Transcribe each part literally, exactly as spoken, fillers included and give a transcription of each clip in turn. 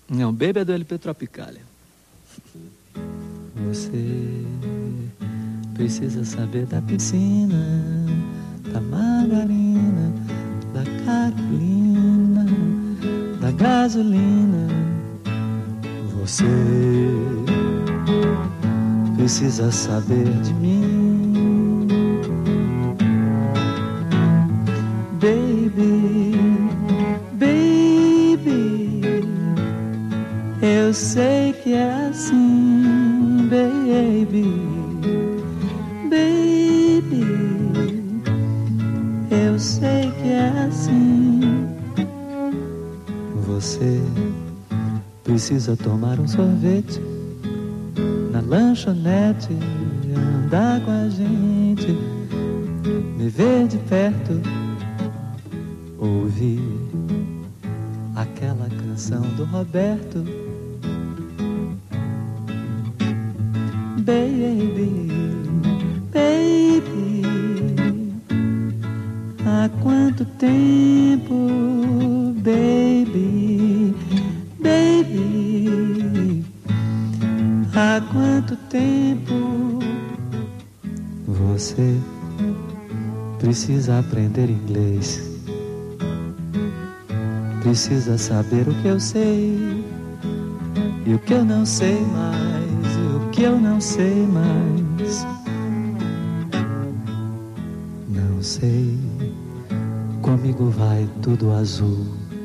Não, Baby é do L P Tropicália. Você precisa saber da piscina, da margarina, da Carolina, da gasolina. Você precisa saber de mim, baby, baby. Eu sei que é assim, baby, baby. Eu sei que é assim. Você precisa tomar um sorvete na lanchonete, andar com a gente, me ver de perto, ouvir aquela canção do Roberto. Baby, baby, há quanto tempo, baby, baby, há quanto tempo. Você precisa aprender inglês, precisa saber o que eu sei e o que eu não sei mais, e o que eu não sei mais. Não sei, comigo vai tudo azul,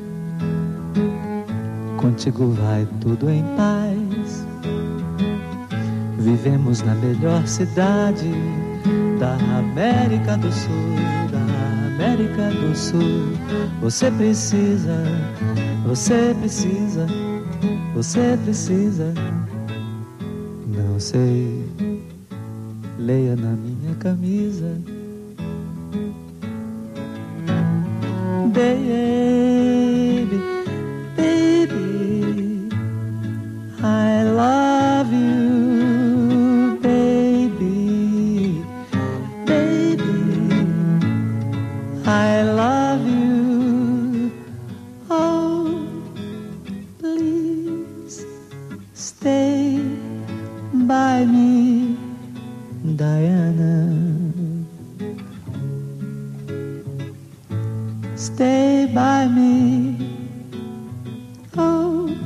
contigo vai tudo em paz. Vivemos na melhor cidade da América do Sul, da América do Sul. Você precisa, você precisa, você precisa. Não sei, leia na minha camisa, baby, baby, I love you, baby, baby, I love you. Oh, please stay by me, Diana. Stay by me. Oh,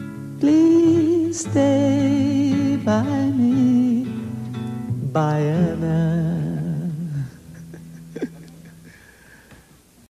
please stay by me, Diana.